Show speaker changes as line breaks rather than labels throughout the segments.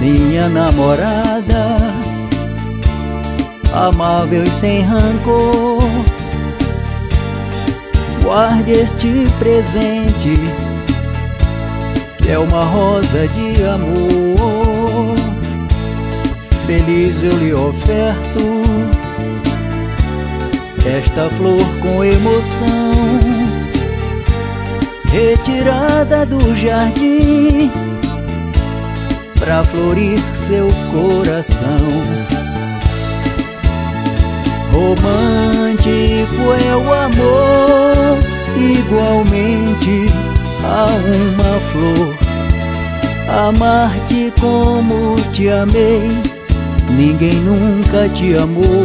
minha namorada, amável e sem rancor. Guarde este presente, que é uma rosa de amor. Feliz eu lhe oferto esta flor com emoção, retirada do jardim pra florir seu coração. Romântico é o amor, igualmente a uma flor. Amar-te como te amei, ninguém nunca te amou.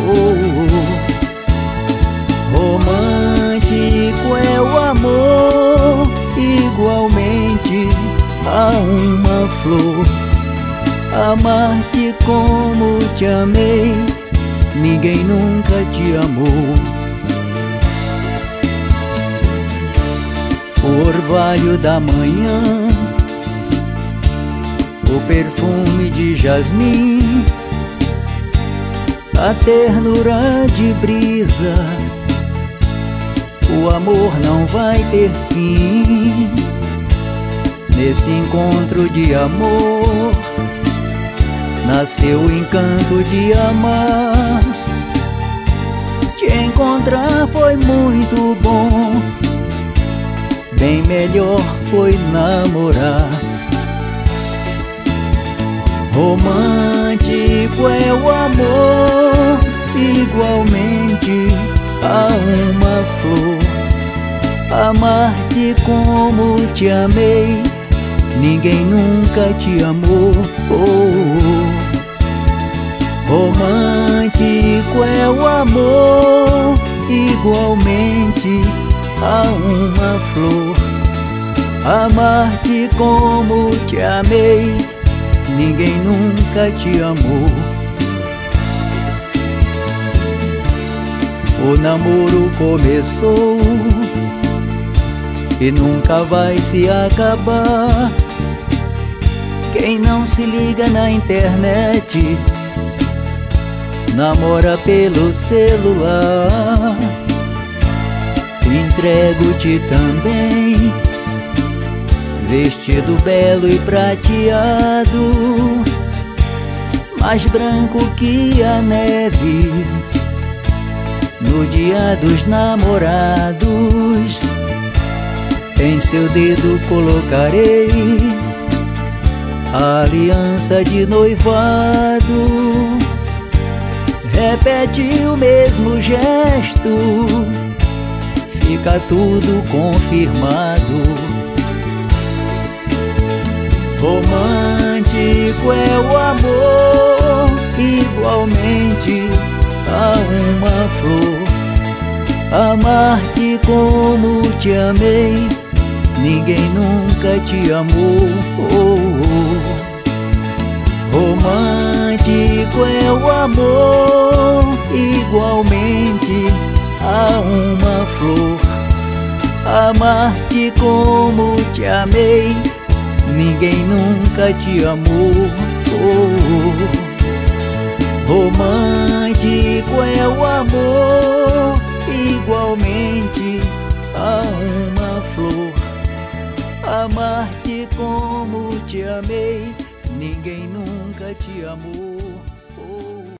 Romântico é o amor, igualmente a uma flor. Amar-te como te amei, ninguém nunca te amou. Orvalho da manhã, o perfume de jasmim, a ternura de brisa, o amor não vai ter fim. Nesse encontro de amor, nasceu o encanto de amar. Te encontrar foi muito bom, bem melhor foi namorar. Romântico é o amor, igualmente a uma flor. Amar-te como te amei, ninguém nunca te amou. Romântico é o amor, igualmente a uma flor. Amar-te como te amei, ninguém nunca te amou. O namoro começou e nunca vai se acabar. Quem não se liga na internet namora pelo celular. Entrego-te também vestido belo e prateado, mais branco que a neve no dia dos namorados. Em seu dedo colocarei a aliança de noivado. Repete o mesmo gesto, fica tudo confirmado. Romântico é o amor, igualmente a uma flor. Amar-te como te amei, ninguém nunca te amou. Romântico é o amor, igualmente a uma flor. Amar-te como te amei, ninguém nunca te amou. Romântico é o amor, igualmente a uma flor. Amar-te como te amei, ninguém nunca te amou.